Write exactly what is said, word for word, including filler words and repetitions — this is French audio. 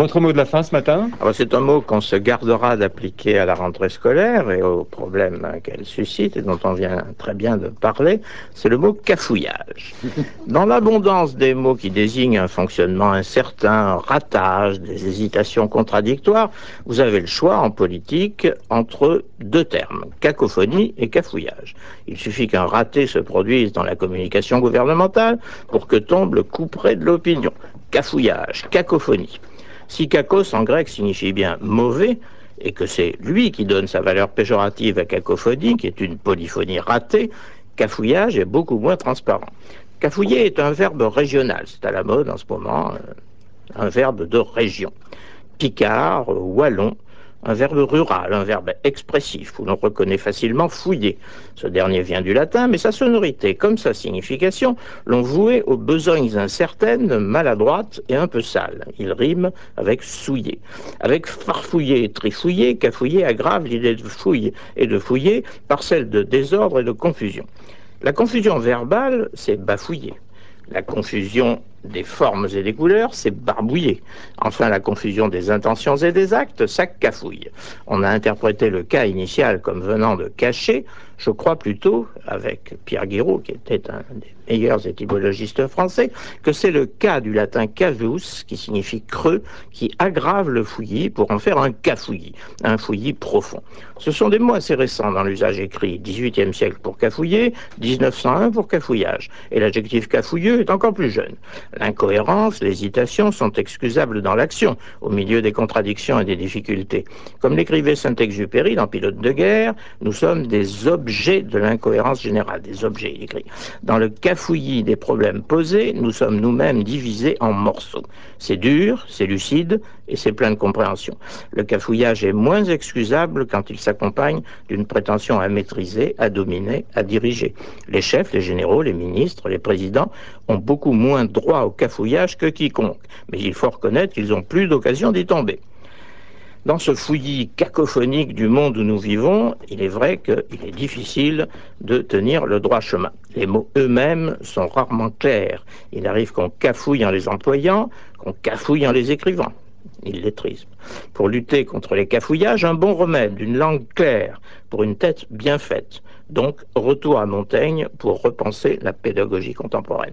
Votre mot de la fin ce matin? Alors, c'est un mot qu'on se gardera d'appliquer à la rentrée scolaire et aux problèmes qu'elle suscite et dont on vient très bien de parler, c'est le mot cafouillage. Dans l'abondance des mots qui désignent un fonctionnement incertain, un ratage, des hésitations contradictoires, vous avez le choix en politique entre deux termes, cacophonie et cafouillage. Il suffit qu'un raté se produise dans la communication gouvernementale pour que tombe le couperet de l'opinion. Cafouillage, cacophonie. Si kakos en grec signifie bien mauvais, et que c'est lui qui donne sa valeur péjorative à cacophonie, qui est une polyphonie ratée, cafouillage est beaucoup moins transparent. Cafouiller est un verbe régional, c'est à la mode en ce moment, un verbe de région. Picard, wallon, un verbe rural, un verbe expressif, où l'on reconnaît facilement fouiller. Ce dernier vient du latin, mais sa sonorité, comme sa signification, l'ont voué aux besognes incertaines, maladroites et un peu sales. Il rime avec souiller. Avec farfouiller et trifouiller, cafouiller aggrave l'idée de fouille et de fouiller par celle de désordre et de confusion. La confusion verbale, c'est bafouiller. La confusion des formes et des couleurs, c'est barbouiller. Enfin, la confusion des intentions et des actes, ça cafouille. On a interprété le cas initial comme venant de cacher, je crois plutôt, avec Pierre Guiraud, qui était un des meilleurs étymologistes français, que c'est le cas du latin cavus, qui signifie creux, qui aggrave le fouillis pour en faire un cafouillis, un fouillis profond. Ce sont des mots assez récents dans l'usage écrit, dix-huitième siècle pour cafouiller, dix-neuf cent un pour cafouillage, et l'adjectif cafouilleux est encore plus jeune. L'incohérence, l'hésitation sont excusables dans l'action, au milieu des contradictions et des difficultés. Comme l'écrivait Saint-Exupéry dans Pilote de guerre, nous sommes des objets de l'incohérence générale, des objets, il écrit. Dans le cafouillis des problèmes posés, nous sommes nous-mêmes divisés en morceaux. C'est dur, c'est lucide et c'est plein de compréhension. Le cafouillage est moins excusable quand il s'accompagne d'une prétention à maîtriser, à dominer, à diriger. Les chefs, les généraux, les ministres, les présidents ont beaucoup moins droit au cafouillage que quiconque, mais il faut reconnaître qu'ils ont plus d'occasion d'y tomber. Dans ce fouillis cacophonique du monde où nous vivons, il est vrai qu'il est difficile de tenir le droit chemin. Les mots eux-mêmes sont rarement clairs. Il arrive qu'on cafouille en les employant, qu'on cafouille en les écrivant. Illettrisme. Pour lutter contre les cafouillages, un bon remède, une langue claire, pour une tête bien faite. Donc, retour à Montaigne pour repenser la pédagogie contemporaine.